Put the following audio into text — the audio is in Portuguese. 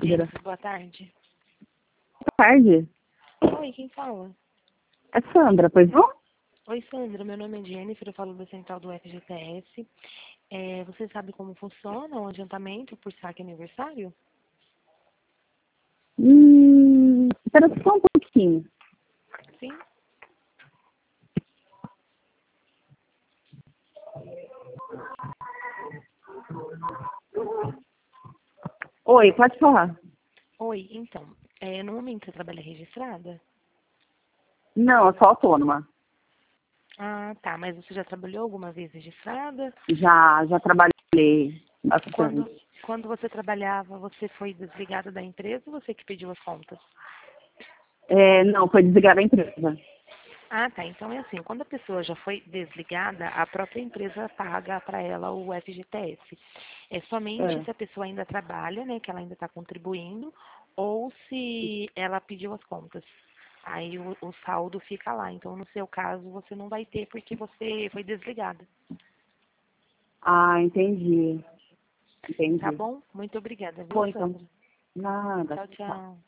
Gênesis, boa tarde. Boa tarde. Oi, quem fala? É Sandra, pois não? Oi, Sandra, meu nome é Jennifer, eu falo da central do FGTS. Você sabe como funciona o adiantamento por saque aniversário? Espera só um pouquinho. Sim. Oi, pode falar. Oi, então, no momento você trabalha registrada? Não, eu sou autônoma. Ah, tá, mas você já trabalhou alguma vez registrada? Já trabalhei Quando, bastante. quando você trabalhava, você foi desligada da empresa ou você que pediu as contas? Não, foi desligar a empresa. Ah, tá. Então é assim, quando a pessoa já foi desligada, a própria empresa paga para ela o FGTS. É somente É. se a pessoa ainda trabalha, né, que ela ainda está contribuindo, ou se ela pediu as contas. Aí o saldo fica lá. Então, no seu caso, você não vai ter porque você foi desligada. Ah, entendi. Tá Entendi. bom? Muito obrigada, viu, Bom, então, Sandra? nada. Tchau, tchau.